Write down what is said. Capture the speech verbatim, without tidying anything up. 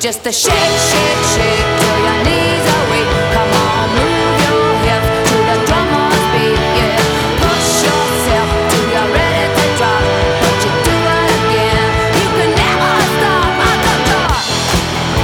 just a shake, shake, shake till your knees are